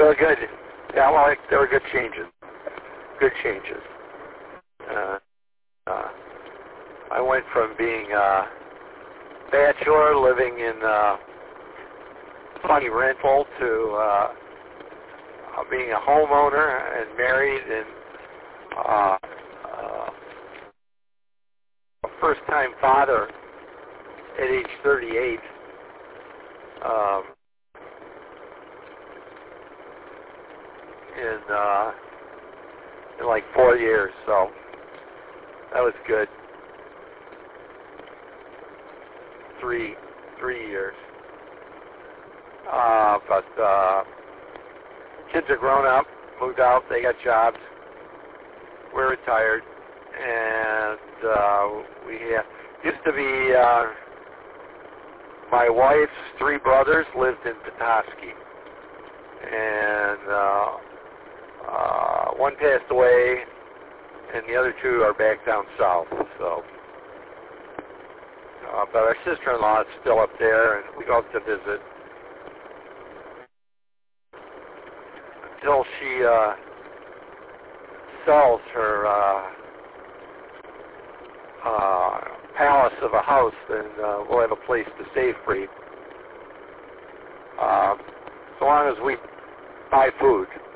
Really good. Yeah, well, there were good changes. Good changes. I went from being a bachelor living in funny rental to being a homeowner and married and a first-time father at age 38. In like 4 years, so that was good. Three years. But kids are grown up, moved out, they got jobs. We're retired, and we used to be. My wife's 3 brothers lived in Petoskey, and one passed away, and the other 2 are back down south. So, but our sister-in-law is still up there, and we go up to visit until she sells her palace of a house, and we'll have a place to save free. So long as we buy food.